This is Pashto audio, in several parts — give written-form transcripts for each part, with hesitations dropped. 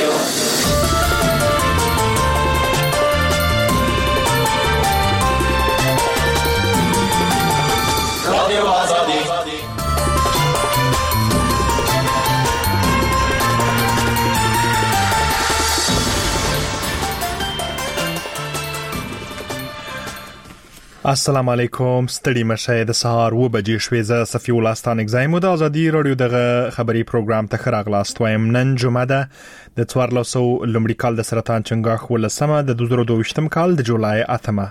السلام علیکم. ستړي مشه د سهار 2 بجې شوې. ز صفی الله ستانک زایم د ازادي رادیو دغه خبری پروګرام ته خراغلاست وایم. نن جمعه ده د 1400 لومړي کال د سرطان چنګاښ ولسمه د 2022م کال د جولای 8مه.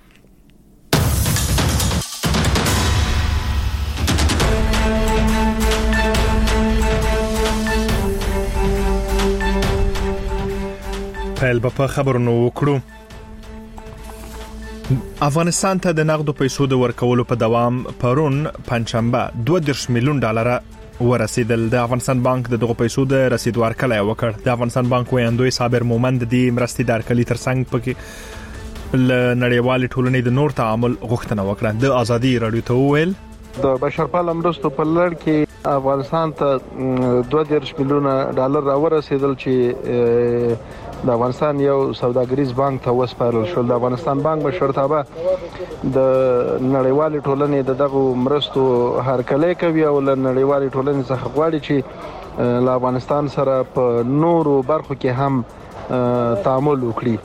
پیل په خبرونو وکړو. افغانستان ته د نقدو پیسو د ورکولو په دوام پرون پنځشنبه $2 میلیون ورسېدل. د افغانستان بانک دغه پیسو د رسید ورکړه وکړ. د افغانستان بانک ویاندوی صابر مومند د مرستې دارکلي ترڅنګ پکې نړیوال ټولنې د نور تعامل غوښتنه وکړه. د ازادي رادیو ته ویل د بشرپال مرستو په لړ کې افغانستان ته $2 میلیون راورسېدل چې د افغانستان یو سوداګریز بانک ته وسپارل شو. د افغانستان بانک بشرطابه د نړیوال ټولنې دغه مرستو هرکلی کوي او له نړیوال ټولنې څخه غواړي چې له افغانستان سره په نورو برخو کې هم تعامل وکړي.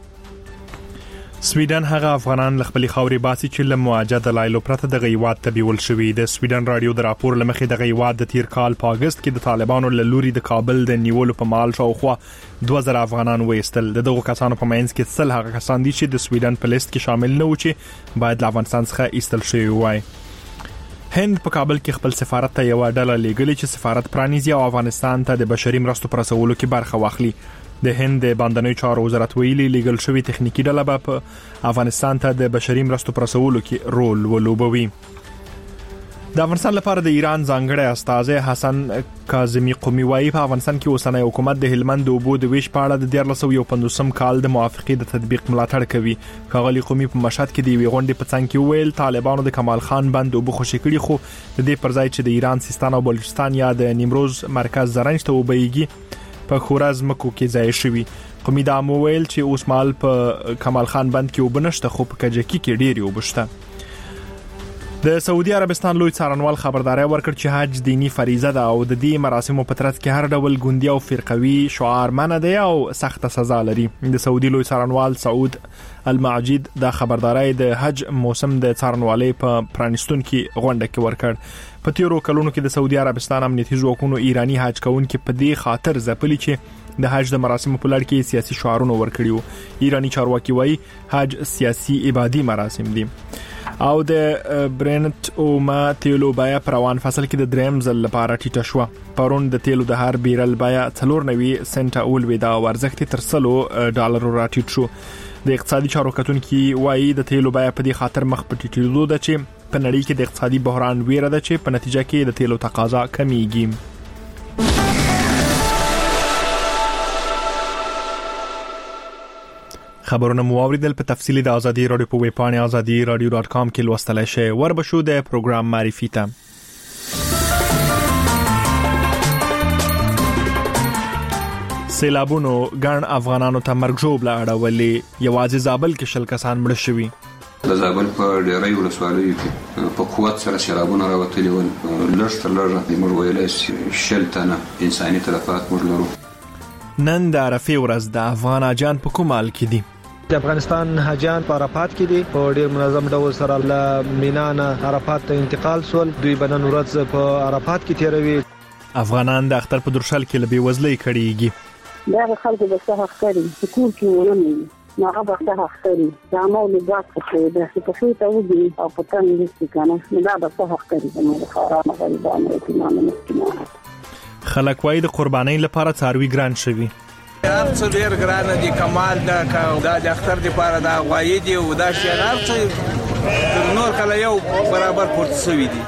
سویډن هغه افغانان له خپل خاورې باسي چې له مواجهه دلایلو پرته د غیواد ته بیول شوی. د سویډن رادیو د راپور لمخې د غیواد د تیر کال په اگست کې د طالبانو له لوري د کابل د نیولو په مال شاوخوا 2000 افغانان وېستل. دغه کسانو په منځ کې څل هغه کسان دي چې د سویډن په لیست کې شامل نه و چې باید له افغانستان څخه ایستل شوی وای. هند په کابل کې خپل سفارت ته یو ډله لیږلې چې سفارت پرانیزي او افغانستان ته د بشري مرستو پر رسولو کې برخه واخلي. د هند د باندنوي چارو وزارت ویلي لیږل شوی تخنیکی ډله به په افغانستان ته د بشري مرستو پر رسولو کې رول ولوبوي. د افغانستان لپاره د ایران ځانګړی استازی حسن کاظمی قومي وايي په افغانستان کې اوسنۍ حکومت د هلمند د اوبو د ویش په اړه د 1950 کال د موافقې د تطبیق ملاتړ کوي. ښاغلي قومي په مشهد کې د یوې غونډې په څنګ کې ویل طالبانو د کمال خان بند اوبه خوشي کړي، خو د دې پر ځای چې د ایران سیستان او بلوچستان یا د نیمروز مرکز زرنج ته وبېږي په خورز مکو کې ځای شوی. قومي دا مو ویل چې اوس مال په کمال خان بند کې وبنشته، خو په کجکی کې ډېری وبشته. د سعودي عربستان لوی څارنوال خبرداري ورکړ چې حج دینی فریضه ده او د دې مراسمو په ترڅ کې هر ډول ګوندي او فرقوي شعار منع دی او سخت سزا لري. د سعودي لوی څارنوال سعود المعجد د خبرداري د حج موسم د څارنوالۍ په پرانستون کې غونډه کې ورکړ. په تیرو کلونو کې د سعودي عربستان امنیتي ځواکونو ایرانی حج کوونکو په دې خاطر ځپلي چې د حج د مراسمو په لړ کې سیاسي شعارونه ورکړي. ایرانی چارواکي وایي حج سیاسي عبادي مراسم دي. او د برنت او ما تیلو بیا پروان فصل کې د دریم ځل لپاره ټیټه شو. پرون د تیلو د هر بیرل بیا 94 سنټه اول ودا او ارزښت تر $100 راټیټ شو. د اقتصادي چارو کتونکو وایي د تیلو بیا په دې خاطر مخ په ټیټېدو ده چې په نړۍ کې د اقتصادي بحران ویره ده چې په نتیجه کې د تیلو تقاضا کمیږي. خبرونه مو اوریدل. په تفصیلی د ازادي رادیو په ویب پاڼه azadi.radio.com کې لوستلای شئ. وربشو د پروګرام معرفي ته. سیلابونو ګڼ افغانانو ته مرګ ژوبله اړولې. یوازې زابل کې 10 کسان مړه شوي. د زابل په ډیری ولسوالیو کې په قوت سره سیلابونه راوتلي ول. لږ تر لږه موږ ویلای شو 10 تنه انساني تلفات موږ لرو. نن د عرفې ورځ د افغان حاجیان په کومال کې دي. د افغانستان حاجیان په عرفات کې دي او ډیر منظم ډول سره له مینا نه عرفات ته انتقال سول. دوی بدن ورځ په عرفات کې تیروي. افغانان د اختر په درشل کې لبي وزلې کړيږي. دا خلک به څه خوري کور کې ورنه نه هغه څه خوري دا مو لږه څه ده چې په څه ودی او په تن دې کنه دا به څه خوري د خرامه غریبانو اتمام مسکینانو. خلک وايي د قربانۍ لپاره څاروي ګران شوي. هر څه ډیر ګران دي. کمال دا د اختر لپاره دا غوایي دي او دا شهر څه نور کله یو برابر پورته شوی دي.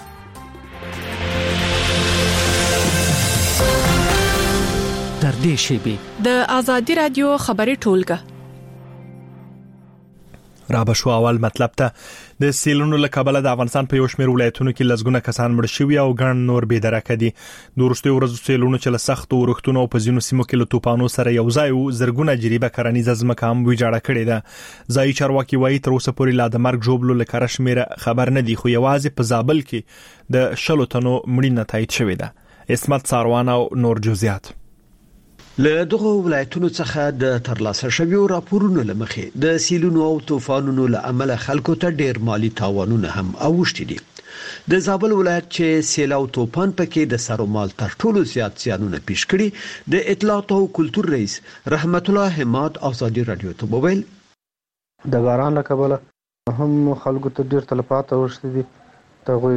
در دې شیبې د ازادي رادیو خبري ټولګه. را بشو اول مطلب ته د سیلونو له کبله د افغانستان په یو شمېر ولایتونو کې لزګونه کسان مړ شوي او ګڼ نور بې درکه دي. د وروستیو ورځو سیلونو چې له سختو اورښتونو او په ځینو سیمو کې له طوفانو سره یو ځای وو زرګونه جریبه کرنیزه ځمکه هم ویجاړه کړې ده. ځایي چارواکي وایي تر اوسه پورې لا د مرګ ژوبلو له کره شمېره خبر نه دي، خو یوازې په زابل کې د 100 تنو مړینه تایید شوې ده. اسمت ساروان او نور جزئیات. له دغه ولایتونو څخه د ترلاسه شویو راپورونو لمخې د سیلونو او طوفانونو له امله خلکو ته ډېر مالی تاوانونه هم اوښتي دي. د زابل ولایت چې سیل او طوفان پکې د سر او مال تر ټولو زیات زیانونه پیښ کړي، د اطلاعات او کلتور رئیس رحمت الله حماد ازادي رادیو ته وویل د باران له کبله هم خلکو ته ډېر تلفات اوښتي دي. د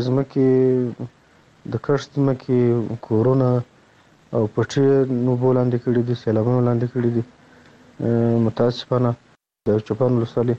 ځمکې د کښت ځمکې کورونه او پټي نو بولاندې کړي دي، سیلابونه لاندې کړي دي. متاسفانه د چوپان ولسوالۍ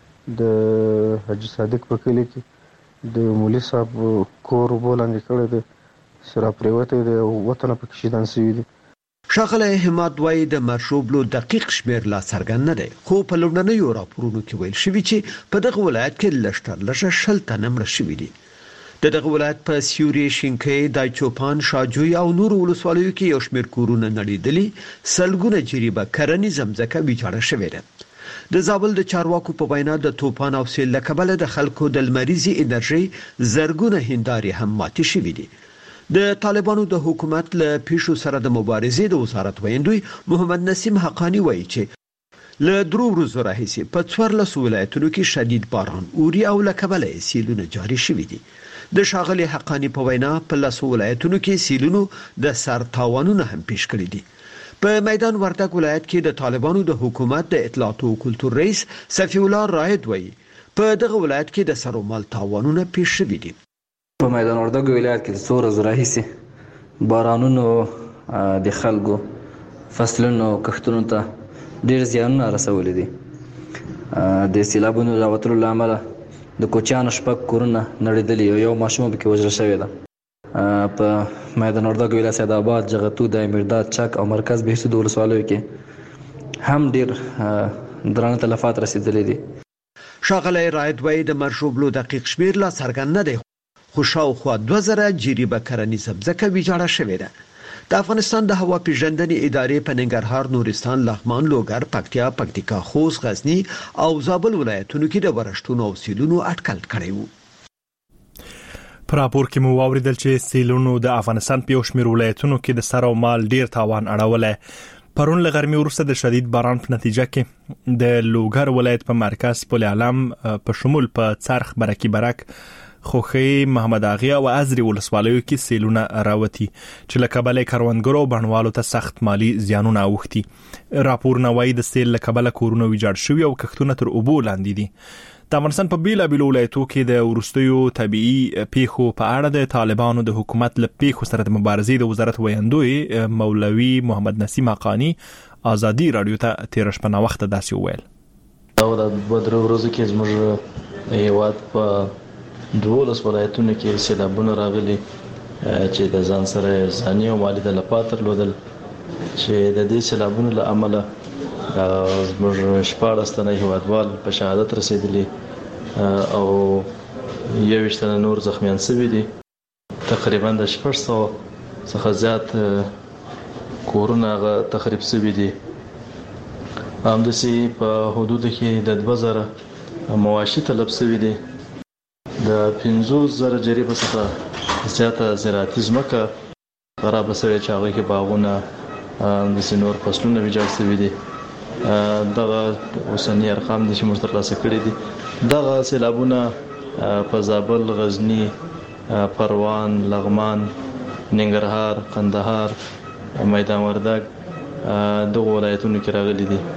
د حاجي صادق په کلي کې د مولوي صاحب کور بولاندې کړی دی، سره پریوتی دی او وطن پکې شیدان شوي دي. ښاغلی حماد وایي د مرشوبلو دقیق شمېر لا څرګند نه دی، خو په لومړنیو راپورونو کې ویل شوي چې په دغه ولایت کې لږ تر لږه 100 تنه مړه شوي دي. د دغه ولایت په سیوري، شینکۍ، دایچوپان، شاجوی او نور ولسوالیو کې یو شمېر کورونه نړېدلي، سلګونه جریبه کرنیزه ځمکه ویجاړه شوې ده. د زابل د چارواکو په وینا د طوفان او سیل له کبله د خلکو د لمریزي انرژي زرګونه هندارې هم ماتې شوې دي. د طالبانو د حکومت له پیښو سره د مبارزې د وزارت ویندوی محمد نسیم حقانی وایي چې له 3 ورځو راهیسې په 14 ولایتونو کې شدید باران اوري او له کبله سیلونه جاري شوي دي. د ښاغلي حقانی په وینا په 10 ولایتونو کې سیلونو د سر تاوانونه هم پیښ کړي دي. په میدان وردګ ولایت کې د طالبانو د حکومت د اطلاعات او کلتور رئیس صفی الله رائد وایي په دغه ولایت کې د سر او مال تاوانونه پیښ شوي دي. په میدان وردګ ولایت کې د 2 ورځې راهیسې بارانونو د خلکو فصلونو او کښتونو ته ډېر زیانونه رسولي دي. د سیلابونو راوتلو له امله د کوچیانو 6 کورونه نړېدلي او یو ماشوم پکې وژل شوی ده. په میدان وردګ ولایت سید آباد، جغتو، دایمیرداد، چک او مرکز بهسود ولسوالیو کې هم ډېر درانه تلفات رسیدلي دي. ښاغلی رائد وایي د مرشوبلو دقیق شمېر لا څرګند نه دی، خو شاوخوا 2000 جریبه کرنیزه ځمکه ویجاړه شوې ده. د افغانستان د هوا پیژندنې ادارې په ننګرهار، نورستان، لغمان، لوګر، پکتیا، پکتیکا، خوست، غزنی او زابل ولایتونو کې د ورښتونو او سیلونو اټکل کړی وو. په راپور کې مو واوریدل چې سیلونو د افغانستان په یو شمېر ولایتونو کې د سر او مال ډیر تاوان اړولی. پرون له غرمې وروسته د شدید باران په نتیجه کې د لوګر ولایت په مرکز پل علم په شمول په څرخ، برکی برک، خوخی، محمد اغی او ازری ولسوالیو کې سیلونه راوتی چې له کبله کروندګرو او بڼوالو ته سخت مالی زیانونه اوښتي. راپور نوای د سیل له کبله کورونه ویجاړ شوي او کښتونه تر اوبو لاندې دي. د افغانستان په بیلابیلو ولایتو کې د وروستیو طبيعي پیښو په اړه د طالبانو د حکومت له پیښو سره د مبارزې د وزارت ویاندوی مولوي محمد نسیم حقانی ازادي رادیو ته تیر شپه نا وخت داسې وویل. دا د بدر ورځو کې زموږ هیواد په 12 ولایتونو کې سیلابونه راغلي چې د ځان سره ځاني او مالی تلفات درلودل، چې د دې سیلابونو له امله زموږ 14 تنه هیوادوال په شهادت رسیدلي او 21 تنه نور زخمیان شوي دي. تقریبا د 600 څخه زیات کورونه تخریب شوي دي. همداسې په حدودو کې د 2000 مواشي تلف شوي دي. د 50,000 جریبه څخه زیاته زراعتي ځمکه خراب شوې چې هغه کې باغونه د سینور فصلونه ویجاړ شوي دي. دغه اوسنی ارقام د چې موږ ترلاسه کړي دي. دغه سیلابونه په زابل، غزنی، پروان، لغمان، ننګرهار، قندهار، میدان وردګ دغه ولایتونو کې راغلي دي.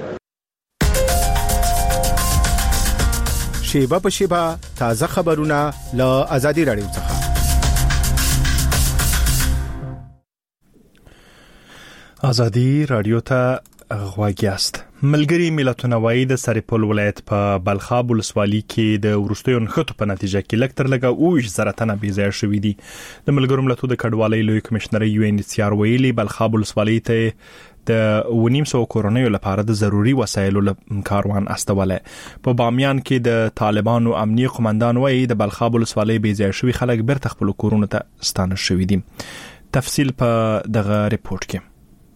شیبه په شیبه تازه خبرونه له ازادي رادیو څخه. ازادي رادیو ته غواګیاست. ملګری ملتونه وايي د سرپل ولایت په بلخاب ولسوالۍ کې د ورستیو نښتو په نتیجه کې لږ تر لږه 20,000 تنه بې ځایه شوي دي. د ملګرو ملتونو د کډوالۍ لوی کمشنر UNHCR ویلي بلخاب ولسوالۍ ته د 900 کورونیو لپاره د ضروري وسایلو کاروان استوله. په بامیان کې د طالبانو امنیه قومندان وایي د بلخاب ولسوالۍ بې ځایه شوي خلک بیرته خپل کورونو ته ستانه شوي دي. تفصیل په دغه ریپورت کې.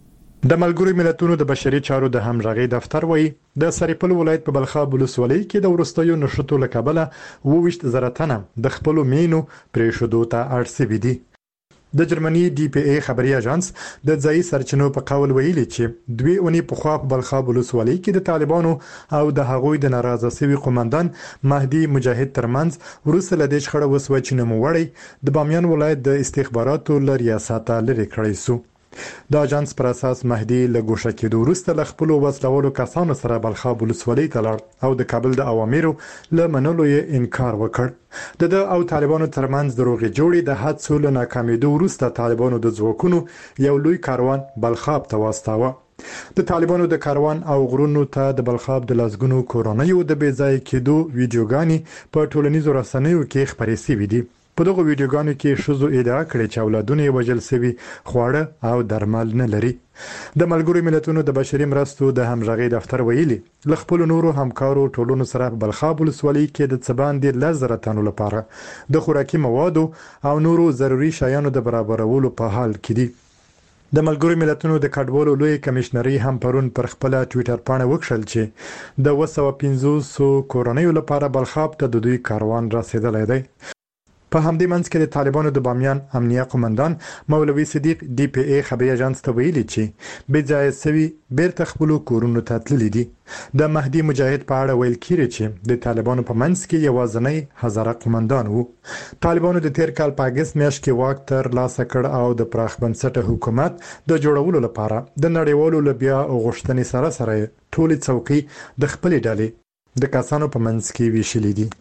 د ملګرو ملتونو د بشري چارو د همغږي دفتر وایي د سرپل ولایت په بلخاب ولسوالۍ کې د ورستیو نښتو له کبله 20,000 تنه د خپل مینو پرې شودو ته اړ شوي دي. د جرمني DPA خبري اژانس د ځای سرچینو په قول ویلي چې دوی اونۍ په خوا په بلخاب ولسوالۍ کې د طالبانو او د هغوی د ناراضه سوي قومندان مهدي مجاهد ترمنځ ورسره د شخړه وسوه چې نوموړی د بامیان ولایت د استخباراتو ریاست لري کړی سو. د اژانس پر اساس مهدي له ګوښه کېدو وروسته له خپل وسلوالو کسانو سره بلخاب ولسوالۍ ته لاړ او د کابل د اوامرو له منلو یې انکار وکړ. د او طالبانو ترمنځ دروغې جوړې د هڅو له ناکامېدو وروسته طالبانو د ځواکونو یو لوی کاروان بلخاب ته واستاوه. د طالبانو د کاروان او غرونو ته د بلخاب د لازګونو کورونیو د بې ځای کېدو ویډیوګانې په ټولنیزو رسنیو کې خپرې شوې دي. په دغه ویډیوګانو کې شوزو ادعا کړې چې اولادونه یې وژل شوي، خواړه او درمل نه لري. د ملګرو ملتونو د بشري مرستو د همغږي دفتر ویلي ل خپل نورو همکارو ټولونو سره بلخاب ولسوالۍ کې د څبان د 10,000 تنو لپاره د خوراکي موادو او نورو ضروري شیانو د برابرولو په حال کې دي. د ملګرو ملتونو د کډوالو لوی کمشنري هم پرون پر خپل ټوئیټر پاڼه وکړل چې د 250 کورونیو لپاره بلخاب ته د دوی کاروان رسیدلی دی. په همدې منځ کې د طالبانو د بامیان امنیه قومندان مولوي صدیق DPA خبري اژانس ته ویلي چې بې ځایه سوي بیرته خپل کورونو ته تللي دي. د مهدي مجاهد په اړه ویل کیږي چې د طالبانو په منځ کې یوازینی هزاره قومندان وو. طالبانو د تیر کال په اگست میاشت کې واک تر لاسه کړ او د پراخ بنسټه حکومت د جوړولو لپاره د نړیوالو لبیا غوښتنې سره ټولې څوکۍ د خپل ډلې د کسانو په منځ کې ویشلې دي.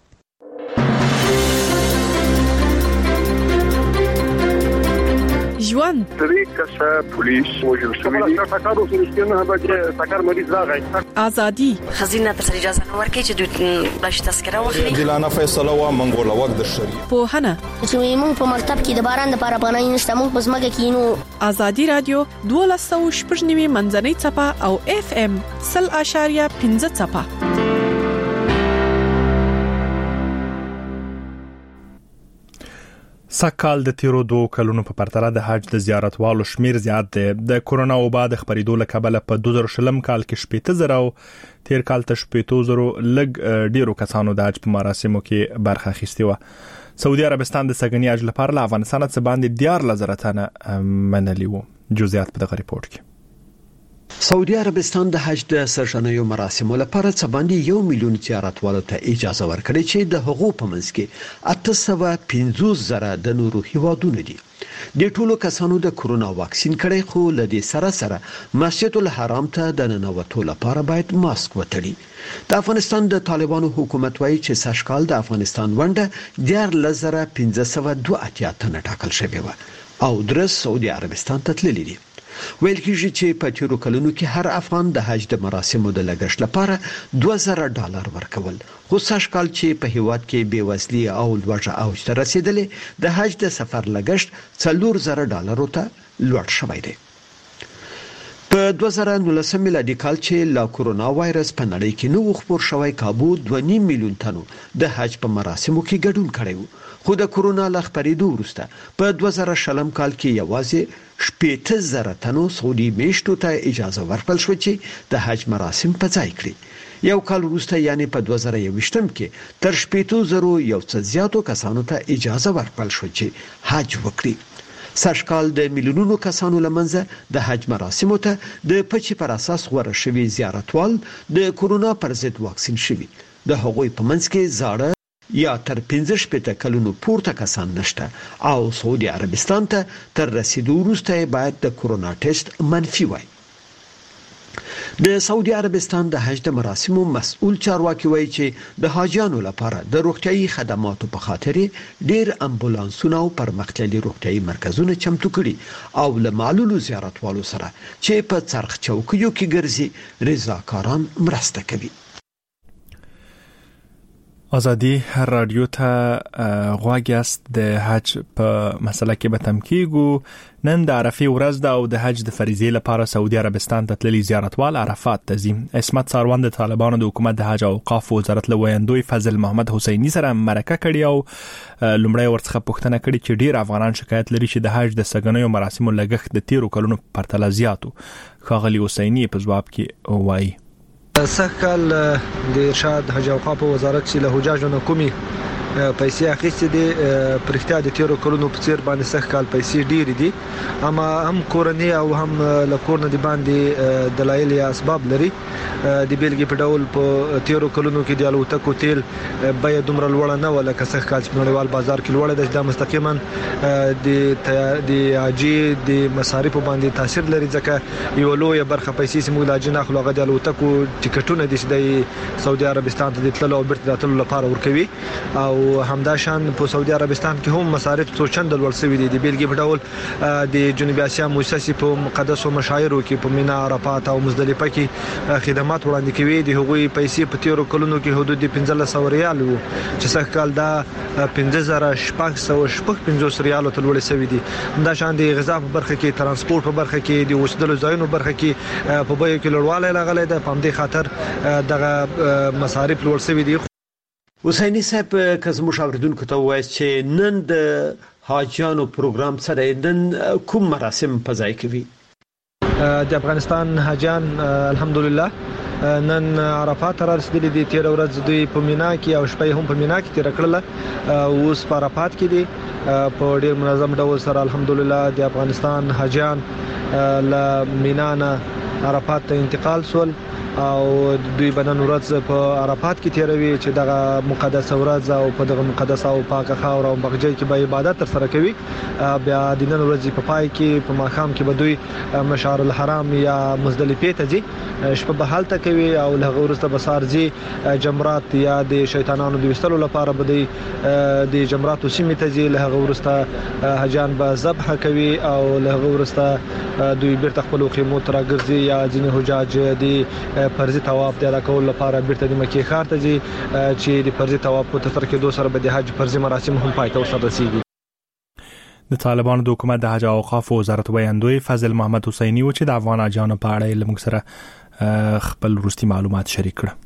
ژوند طریقه پولیس وجل شوی سکارو سرستنه به سکار مریض راغی ازادي خزینه تر اجازه نه ورکړي چې باش تذکره واخلي دلانه فیصله و منګول وخت د شری په هنه چې موږ په مکتب کې د باران لپاره پناه نشته موږ په زمګه کې نو ازادي رادیو 12.9 منځنۍ چپه او FM 0.5 چپه. سکهال د تیرو 2 کلونو په پرتله د حج د زیارتوالو شمیر زیات دی. د کورونا وبا د خبرېدو له کبله په 2020 کال کې 70,000 او تیر کال ته 70,000 لږ ډیرو کسانو د حج په مراسمو کې برخه اخیستې و. سعودي عربستان د سګنی حج لپاره له افغانستان څخه باندې 14,000 تنه منلي وو. جزئیات په دغه ریپورت کې. سعودي عربستان د حج د سرشنیو مراسمو لپاره څه باندې 1 میلیون زیارتوالو ته اجازه ورکړي چې د حقوق په منځ کې 850,000 د نورو هیوادونو دي. د ټولو کسانو د کورونا واکسین کړي خو له دې سره مسجد الحرام ته د ننوتو لپاره باید ماسک وتړي. د افغانستان د طالبانو حکومت وایي چې ساشکال د افغانستان ونده 14,582 تنه ټاکل شوی و او درس سعودي عربستان ته تللی دي. ویل کېږي چې په تیرو کلونو کې هر افغان د حج د مراسمو د لګښت لپاره $2,000 ورکول. خو ساشکال چې په هیواد کې بیوزلي او لوړه اوج ته رسیدلې د حج د سفر لګښت $4,000 ته لوړ شوی دی. په 2019 میلادي کال چې لا کورونا وایرس په نړۍ کې نو خپور شوی کابو 2.5 میلیون تنو د حج په مراسمو کې ګډون کړی وو. خو د کورونا له خپرېدو وروسته په 2020 کال کې یوازې 70,000 تنو سعودي میشتو ته اجازه ورکړل شو چې د حج مراسم په ځای کړي. یو کال وروسته یعنی په 2021 کې تر 70,000 یو څه زیاتو کسانو ته اجازه ورکړل شو چې حج وکړي. ساشکال د میلیونونو کسانو لمنځه د حج مراسمو ته د پچې پر اساس غوړه شوی زیارتوال د کورونا پر ضد واکسین شوی. د هغوی په منځ کې زاړه یا تر 15 کلونو پورته کسان نشته او سعودي عربستان ته تر رسیدو وروسته باید د کورونا ټیسټ منفي وای. د سعودي عربستان د حج د مراسمو مسؤل چارواکي وایي چې د حاجیانو لپاره د روغتيایي خدماتو په خاطر ډېر امبولانسونه او پرمختللي روغتيایي مرکزونه چمتو کړي او له معلولو زیارتوالو سره چې په څرخ چوکیو کې ګرځي رضاکاران مرسته کوي. ازادي رادیو ته غواړی است د حج په مسله کې به تمکیږو. نن د عرفه ورځ ده او د حج د فریضې لپاره سعودي عربستان ته تللي زیارتوال عرفات ته ځي. عصمت ساروان د طالبانو د حکومت د حج او اوقاف وزارت له ویاندوی فضل محمد حسینی سره مرکه کړې او لومړی ورڅخه پوښتنه کړې چې ډیر افغانان شکایت لري چې د حج د سګنیو مراسمو لګښت د 13 کلونو په پرتله زیاتو. ښاغلي حسینی په ځواب کې وایي سکل د ارشاد حج او اوقاف وزارت چې له حجاجو نه کومي پیسې اخیستې دي پرختیا د 13 کلونو په څیر باندې سکل پیسې ډېری دي اما هم کورنۍ او هم له کورنۍ دی باندې دلایل یا اسباب لري. د بیلګې په ډول په 13 کلونو کې د الوتکو تیل بیا دومره لوړ نه ولا که سکل په نړیوال بازار کې لوړ ده. د مستقیما د حاجی د مصارف باندې تاثیر لري ځکه یو لوی برخه پیسې سمو د حاجی نه خلغه د الوتکو ټیکټونه د سعودي عربستان ته د تللو او بیرته راتلو لپاره ورکوي او همداشان په سعودي عربستان کې هم مصارف څو چند لوړ شوي دي. د بیلګې په ډول د جنوبي اسیا مؤسسې په مقدسو مشاعرو کې په مینا، عرفات او مزدلفه کې خدمات وړاندې کوي. د هغوی پیسې په 13 کلونو کې حدود 1500 ریال وو چې څه کال دا 5650 ریال ته لوړ شوي دي. همداشان د غذا په برخه کې، ترانسپورت په برخه کې، د اوسېدلو ځایونو برخه کې په بیو کې لوړوالی راغلی دی. په همدې خاطر دغه مصارف لوړ شوي دي. حسینی صاحب که زموږ اوریدونکو ته وایي چې نن د حاجیانو پروګرام سره نن کوم مراسم په ځای کوي؟ د افغانستان حاجیان الحمدلله نن عرفات را رسیدلي دي. 13 ورځ دوی په مینا کې او شپه هم په مینا کې تیر کړل. اوس په عرفات کې دي. په ډیر منظم ډول سره الحمدلله د افغانستان حاجیان له مینا نه عرفات ته انتقال سول او دوی بنن ورځ په عرفات کې تیروي چې دغه مقدسه ورځ او په دغه مقدسه او پاکه خاور او بغجی کې به عبادت تر سره کوي. بیا د نن ورځ په پای کې په ماخام کې به دوی مشعر الحرام یا مزدلفه ته ځي، شپه به حالت کوي او له ورسته بسار ځي جمرات یا د شیطانانو د وستلو لپاره به د جمراتو سیمه ته ځي. له ورسته حجان به ذبح کوي او له ورسته دوی بیرته خپل خیمو تر ګرځي یا ځینې حجاج دي فرضي طواف د کول لپاره بیرته د مکه ښار ته ځي چې د فرضي طواف په تر کې 2 سره به د حج فرضي مراسم هم پای ته ورسېږي. د طالبانو د حکومت د حج او اوقاف وزارت ویاندوی فضل محمد حسینی و چې د افغان حاجیانو په اړه لمغ سره خپل وروستي معلومات شریک کړ.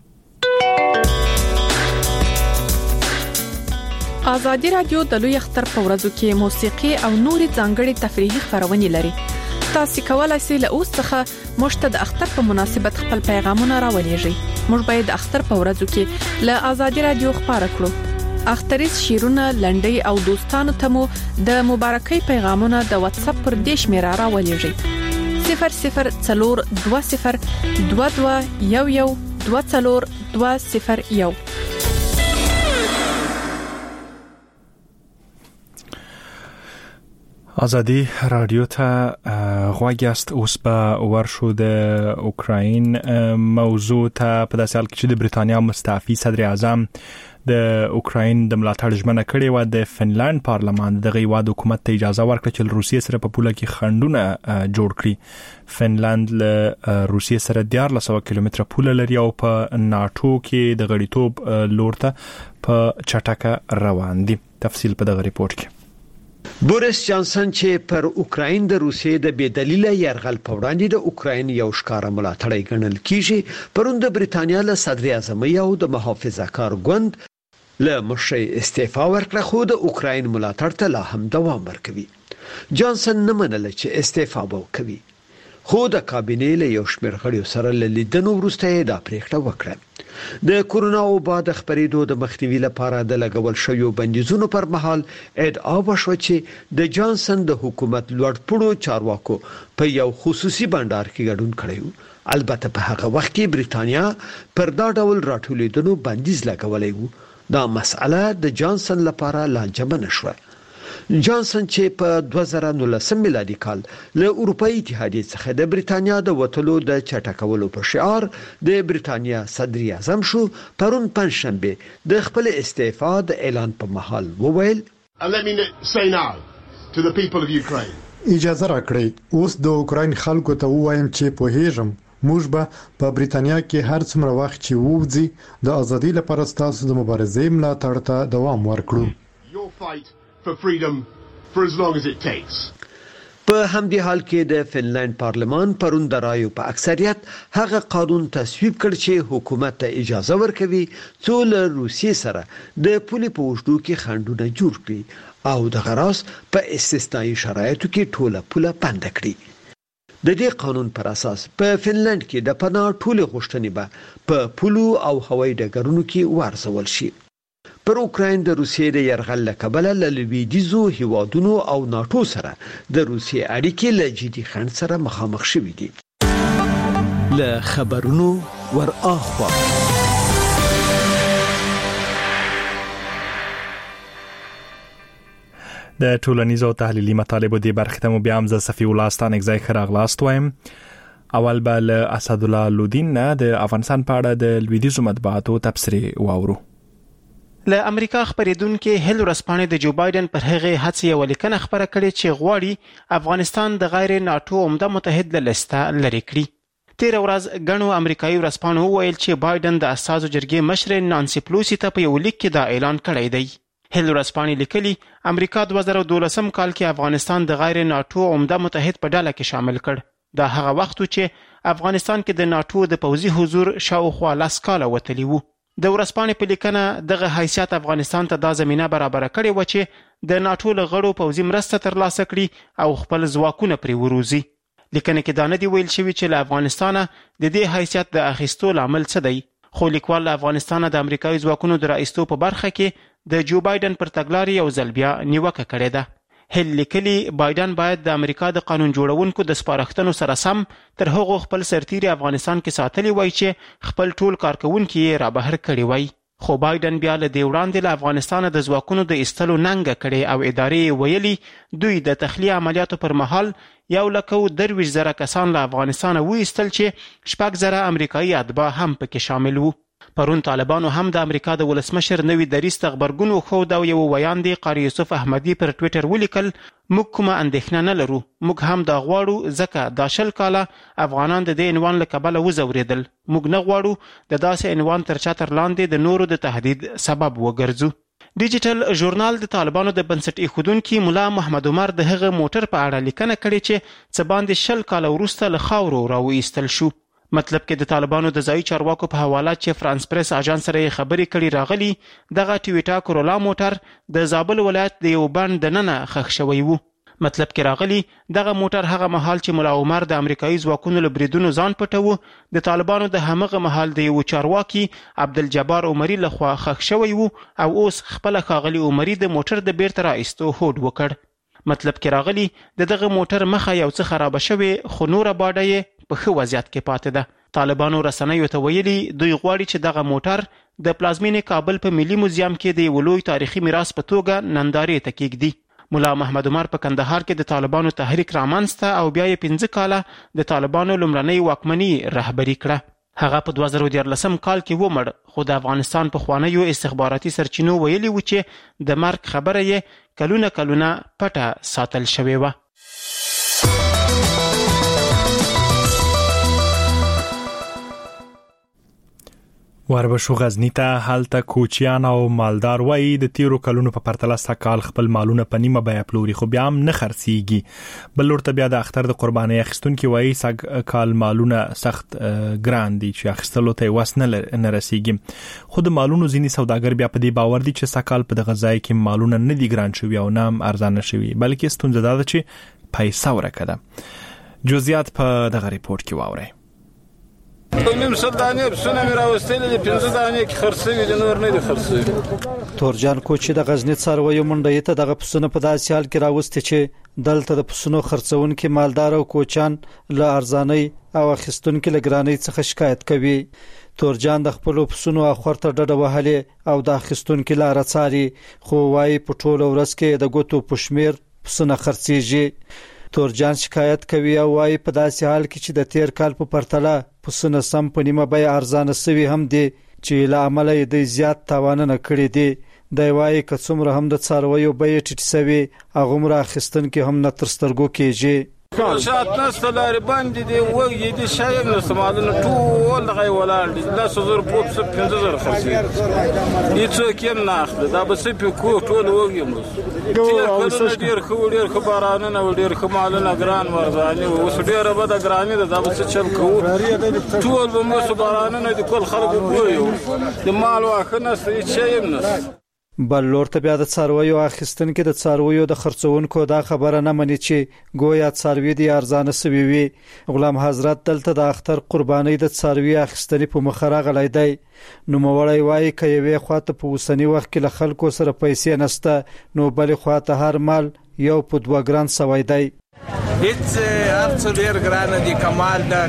ازادي رادیو د لوی اختر په ورځو کې موسیقي او نوري ځانګړي تفریحي خبرونه لري. تاسو کولای شئ له اوس څخه مشته د اختر په مناسبت خپل پیغامونه راولېږئ. موږ باید د اختر په ورځو کې له ازادي رادیو خبر کړو. اختریز شیرونه، لنډي او دوستانو ته مو د مبارکۍ پیغامونه د واتس اپ پر دیش میرا راولېږئ. 0020 22 2020201. ازادي رادیو ته غواړی است اوس به ورشو د اوکراین موضوع ته په داسې حال کې چې د بریتانیا مستعفي صدر اعظم د اوکراین د ملاتړ ژمنه کړې و. د فنلند پارلمان دغه هیواد حکومت ته اجازه ورکړه چې روسیې سره په پوله کې خنډونه جوړ کړي. فنلند له روسیې سره 1400 کیلومتره پوله لري او په ناتو کې د غړیتوب لور ته په چټکه روان دي. تفصیل په دغه ریپورت کې. بوریس جانسن چې پر اوکراین د روسیې د بېدلیله یرغل په وړاندې د اوکراین یو ښکارا ملاتړی ګڼل کیږي، پرون د بریتانیا له صدر اعظم او د محافظه‌کار ګوند له مشرۍ استعفا ورکړه، خو د اوکراین ملاتړ ته لا هم دوام ورکوي. جانسن نه منله چې استعفا وکوي، خو د کابینې له یو شمېر غړیو سره له لیدنو وروسته دا پریکړه وکړه. د کورونا وبا د خپرېدو د مخنیوي لپاره د لګول شویو بندیزونو پر مهال ادعا وشوه چې د جانسن د حکومت لوړپوړو چارواکو په یو خصوصي بندر کې ګډون کړی. البته په هغه وخت کې بریتانیا پر دا ډول راټولیدنو بندیز لګولای و. دا مسأله د جانسن لپاره لانجمنه شوه. جانسن چې په 2019 میلادي کال له اروپאי اتحادیې څخه د بریتانیا د وټلو د چټکولو په شعار د بریتانیا صدر اعظم شو، پرون پنځشنبه د خپل استعفا د اعلان په محل وویل اجازه راکړئ اوس د اوکراین خلکو ته وایم چې پوهیږم موږ به په بریتانیا کې هر څومره وخت چې ووځي د ازادي لپاره ستاسو د مبارزې ملاتړ ته دوام ورکړو. په همدې حال کې د فنلند پارلمان پرون د رایو په اکثریت هغه قانون تصویب کړ چې حکومت ته اجازه ورکوي څو له روسیې سره د پولې په وشدو کې خنډونه جوړ کړي او د غراس په استثنایی شرایطو کې ټوله پوله بند کړي. د دې قانون پر اساس په فنلند کې د پناه ټولې غوښتنې به په پولو او هوایي ډګرونو کې وارزول شي. پر اوکراین د روسیې د یرغل له کبله له لویدیځو هیوادونو او ناتو سره د روسیې اړیکې له جدي خنډ سره مخامخ شوې دي. له خبرونو ور اخوا د ټولنیزو تحلیلي مطالبو د برخې ته مو بیا هم ز صفی الله ستانک ځای خراغلاست وایم. اول به له اسد الله لودین نه د افغانستان په اړه د لویدیځو مطبوعاتو تبصرې واورو. له امریکا خبرېدونکو هیل ورسپانې د جو بایدن پر هغه هڅې یو لیکنه خبره کړې چې غواړي افغانستان د غیر ناتو عمده متحد لسته لري کړي. تیر ورځ غنو امریکایي ورسپانو وویل چې بایدن د اساسو جرګې مشر نانسی پلوسی ته په یو لیک کې دا اعلان کړی دی. هیل ورسپانې لیکلي امریکا 2012 کال کې افغانستان د غیر ناتو عمده متحد په ډله کې شامل کړ. دا هغه وخت چې افغانستان کې د ناتو د پوځي حضور شاوخوا 10 کاله وتلی وو. د ورسپانې په لیکنه دغه حیثیت افغانستان ته دا زمينه برابر کړې و چې د ناتو له غړو پوځي مرسته ترلاسه کړي او خپل ځواکونه پرې وروزي. لیکنه کې دا نه دی ویل شوی چې له افغانستانه د دې حیثیت د اخیستو لامل څه دی، خو لیکوال له افغانستانه د امریکایي ځواکونو د رایستو په برخه کې د جو بایدن پر تګلارې یو ځل بیا نیوکه کړې ده. هیل لیکلي بایدن باید د امریکا د قانون جوړونکو د سپارښتنو سره سم تر هغو خپل سرتیري افغانستان کې ساتلی وای چې خپل ټول کارکونکي یې را بهر کړي وای. خو بایدن بیا له دې وړاندې له افغانستان د ځواکونو د ایستلو ننګه کړي او ادارې ویلي دوی د تخلیه عملیاتو پر مهال 1,23,000 کسان له افغانستان وایستل چې 4,000 امریکایي اتباع هم پکې شامل وو. پرون طالبانو هم د امریکا د ولسمشر نوی دریځ ته غبرګون وښود او یو ویاندې قاری یوسف احمدی پر ټویټر ولیکل موږ کومه اندېښنه نه لرو، موږ هم دا غواړو ځکه دا 10 کاله افغانان د دې عنوان له کبله وزوریدل، موږ نه غواړو د داسې عنوان تر چتر لاندې د نورو د تهدید سبب وګرځو. ډیجیټل ژورنال د طالبانو د بنسټ ایښودونکي مولا محمد عمر د هغه موټر په اړه لیکنه کړې چې څه باندې 10 کاله وروسته له خاورو راوایستل شو. مطلب کې د طالبانو د ځایي چارواکو په حواله چې فرانس پریس اژانس سره خبرې کړي راغلي دغه ټویوټا کورولا موټر د زابل ولایت د یو بند دننه خښ شوی وو. مطلب کې راغلي دغه موټر هغه مهال چې مولا عمر د امریکایي ځواکونو له بریدونو ځان پټو د طالبانو د همغه مهال د یو چارواکي عبدالجبار عمری لخوا خښ شوی وو او اوس خپل ښاغلي عمری د موټر د بیرته راایستو هوډ وکړ. مطلب کې راغلي دغه موټر مخه یو څه خراب شوی خو نوره باډه په ښه وضعیت کې پاتې ده. طالبانو رسنیو ته ویلي دوی غواړي چې دغه موټر د پلازمینې کابل په ملي موزیم کې د یو لوی تاریخي میراث په توګه نندارې ته کېږدي. مولا محمد عمر په کندهار کې د طالبانو تحریک رامنځته او بیا یې 15 کاله د طالبانو لومړنۍ واکمني رهبري کړه. هغه په 2014 کال کې ومړ، خو د افغانستان په خوانیو استخباراتي سرچینو ویلي و چې د مرګ خبره یې کلونه پټه ساتل شوې وه. وربشو غزنی ته هلته کوچیان او مالدار وای د تیرو کلونو په پرتله سکال خپل مالونه په نیمه بیه پلوري خو بیا هم نه خرڅيږي. بل ورته بیا د اختر د قرباني اخیستونکو وای سکال مالونه سخت ګران دي چې اخیستلو ته وسنه نه رسیږي. خو د مالونو ځینی سوداګر بیا په دې باور دي چې سکال په دغه ځای کې مالونه نه دي ګران شوی او نه ارزانه شوی بلکې ستونزه ده چې پیسې ورکه ده. جزئیات په دغه ریپورت کې واورئ. نیم سل دانې پسونه مې راوستلې دي 15 دانې کې خرڅوي دي نور نه دي خرڅوي. تورجان کوچي د غزنی څارویو منډې ته دغه پسونه په داسې حال کې راوستي چې دلته د پسونو خرڅونکو مالدار او کوچان له ارزانۍ او اخیستونکو له ګرانۍ څخه شکایت کوي. تورجان د خپل پسونو اخور ته ډډه وهلې او د اخیستونکو لار څاري خو وايي په ټوله ورځ کې د ګوتو پښمیر پسونه خرڅيږي. تورجان شکایت کوي او وايي په داسې حال کې چې د تیر کال په پرتله پسونه سم په نیمه بیه ارزانه سوي هم دي چې له امله یې زیات تاوانونه کړي دي. د وايي که څومره هم د څارویو بیه ټیټ سوي هغومره اخیستونکو هم نه تر سترګو کېږي. شات نسته لارې باندې دی وږي دي شایم نسته مالونه ټول دغه ولاړ دي 10,000 پوپ 15,000 خرڅي هیڅوک یې نه اخلي دا به څه په کو ټول وږي مو ډېر ښه بارانونه ډېر ښه مالونه ګران ورځاني اوس ډېره بده ګراني ده دا به څه چل کوو ټول به مو بارانونه دي کول خلک وګوري د مال واخه نسته هیڅ شی هم نسته. بل لور ته بیا د څارویو اخیستونکو د څارویو د خرڅونکو دا خبره نه مني چې ګویا څاروي دي ارزانه سوي وي. غلام حضرت دلته د اختر قرباني د څاروي اخیستنې په مخ راغلی دی. نو موړی وايي ک یوې خواته په وسنی وخت کې له خلکو سره پیسې نسته نو بل خواته هر مال یو په 2 ګران سوی دی. هیڅ ارڅ ډیر ګران دي کمال دا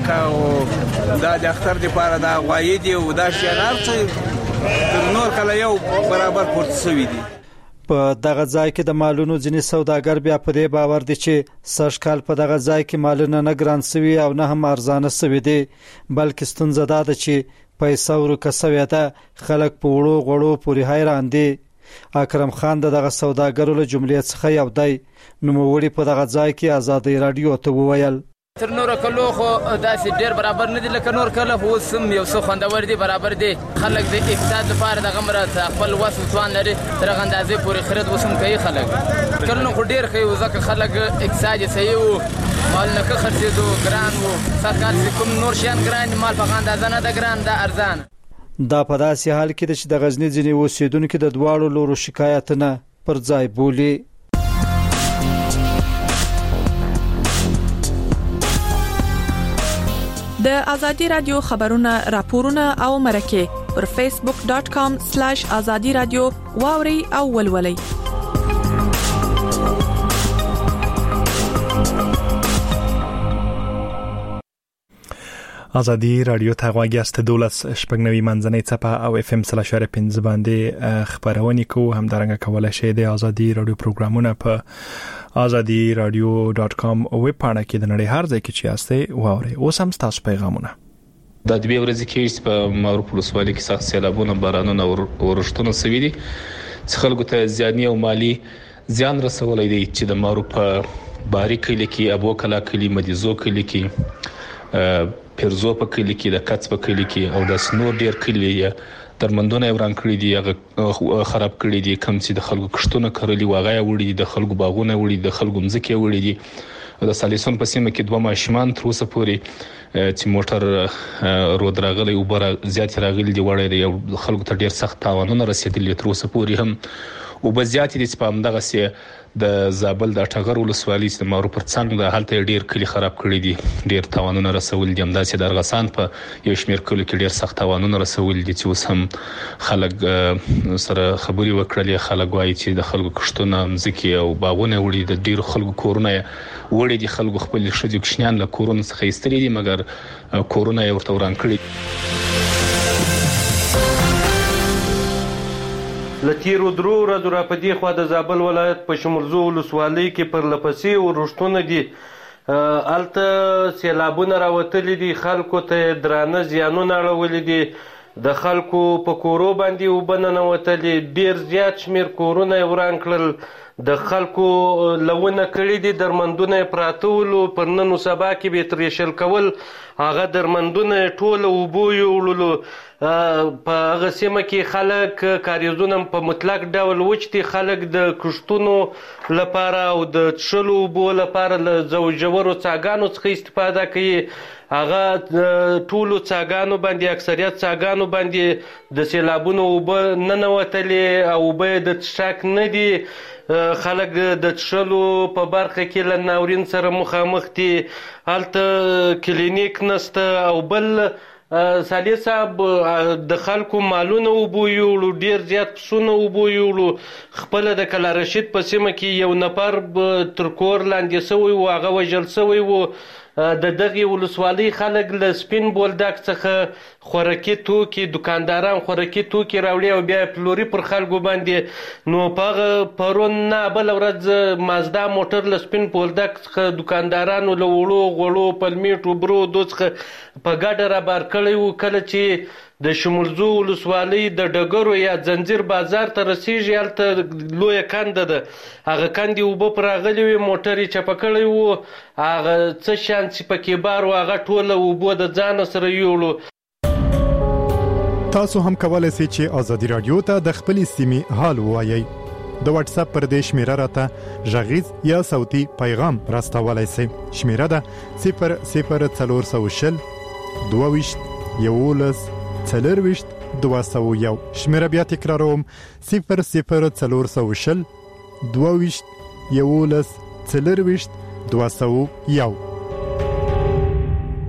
د اختر لپاره دا غوایي دي او دا شی ارڅ نور کله یو برابر پورته سوي دي. په دغه ځای کې د مالونو ځینې سوداګر بیا په دې باور دي چې سږ کال په دغه ځای کې مالونه نه ګران سوي او نه هم ارزانه سوي دي بلکې ستونزه دا ده چې پیسې ورکه سوي ده خلک په وړو غوړو پورې حیران دي. اکرم خان دغه سوداګرو له جملې څخه یو دی. نو موړي په دغه ځای کې آزادۍ رادیو ته وویل تر نور کلو خو داسې ډیر برابر نه دي لکه نور کله خو سم یو څه خوندور دي برابر دي خلک د اقتصاد لپاره د غمره خپل وسو توان لري تر غندازې پورې خرید وسم کوي خلک کله نو خو ډیر کوي ځکه خلک اقتصاد صحیح وو مال نه خرڅېدو ګران وو سرکار کوم نور شیان ګران مال په غندازه نه د ګران د ارزان. دا په داسې حال کې چې د غزنی ځینې اوسیدونکو د دواړو لورو شکایتونه پر ځای بولي. د ازادي رادیو خبرونه راپورونه او مرکه پر facebook.com/azadi radio واوري او ولولي. ازادي رادیو ته غواګیاست 12 شپږنوي منځنۍ چپه او FM 3.5 باندې خبرونه کوو هم درنګ کولای شئ د ازادي رادیو پروګرامونه په azadi.radio.com ویب پاڼه کې د نړۍ هر ځای کې چې یاستئ واورئ. اوس هم تاسو پیغامونه د دې ورځې کې په ماروف ولسوالۍ کې سخت سیلابونه بارانونه او ورښتونه سوي دي چې خلکو ته زیاني او مالی زیان رسولای دي چې د ماروف باری کلی کې ابو کلا کلی مدیزو کلی کې پرزو په کلی کې د کڅ په کلی کې او د سنور ډیر کلی درمندونه وران کړی دي هغه خراب کړی دي کم چې د خلکو کښتونه کړلي واغې وړي دي د خلکو باغونه وړي د خلکو مزکه وړي دي د سالیسون په سیمه کې 2 ماشومان تر اوسه پورې چې موټر رود راغلی او بر زیات راغلي دي وړي دي خلکو ته ډیر سخت تاوانونه رسیدلي تر اوسه پورې هم او بزیات دي چې په همدغه سي د زابل د ټغر ولسوالۍ د مارو پر څنګ د حالت ډیر کلی خراب کړی دي ډیر تاوانونه رسول دي همداسې د ارغسان په یو شمیر کلو کې ډیر سخت تاوانونه رسول دي چې اوس هم خلک سره خبري وکړلې خلک وايي چې د خلکو کښتونه مزکی او باغونه وړي د ډیر خلکو کورونه وړي دي خلکو خپل شذ کښنیان له کورونه څخه ایستلې دي مګر کورونه ورته وران کړی. لتیرو درو ورځو راپدې خوا د زابل ولایت په شمرزو ولسوالۍ کې پر لپسې ورښتونه دي الته سیلابونه راوتلي دي خلکو ته درانه زیانونه اړولي دي د خلکو په کورو باندې اوبه ننوتلي ډیر زیات شمیر کورونه وران کړل د خلکو لونه کړي دي درمندونه پراته ولو پر نن او سبا کې به ترېشل کول هغه درمندونه ټول اوبو یوړلو په هغه سیمه کې خلک کاریزونه په مطلق ډول وچتي خلک د کښتونو لپاره او د څښلو اوبو لپاره له ژورو څاګانو څخه استفاده کوي هغه ټولو څاګانو باندې اکثریت څاګانو باندې د سیلابونو اوبه ننوتلې او اوبه د څښاک نه دي خلک د څښلو په برخه کې له ناورین سره مخامخ دي هلته کلینیک نسته او بل صالح صاحب د خلکو مالونه وبویولو، ډیر زیات پسونه وبویولو. خپل د کلا رشید په سیمه کې یو نفر تر کور لاندې سوی و، هغه وژل سوی و. د دغه ولسوالۍ خلک له سپین بولدک څخه خوراکي توکي، دکانداران خوراکي توکي راوړي او بیا پلوري پر خلکو باندې. نو په پرون نه بل ورځ مازدا موټر له سپین بولدک څخه دکاندارانو له وړو غوړو پلمیټو برودو څخه په ګډه رابار کړی و. کله چې د شمولزو ولسوالۍ د ډګرو یا زنجیر بازار ته رسیږي، هلته لویه کنده ده، هغه کندې اوبه پر راغلي وي، موټر یې چپه کړی و، هغه څه شیان چې پکې بار و هغه ټوله اوبه د ځانه سره یوړو. تاسو هم کولای شئ چې ازادي رادیو ته د خپل سیمې حال ووایئ. د واتس اپ پر دې شمیره راته غږیز یا صوتي پیغام راستولای شئ. شمیره ده 00420 22 11 څلورويشت 201. شمیره بیا تکراروم 00420 22 11 څلورويشت 201.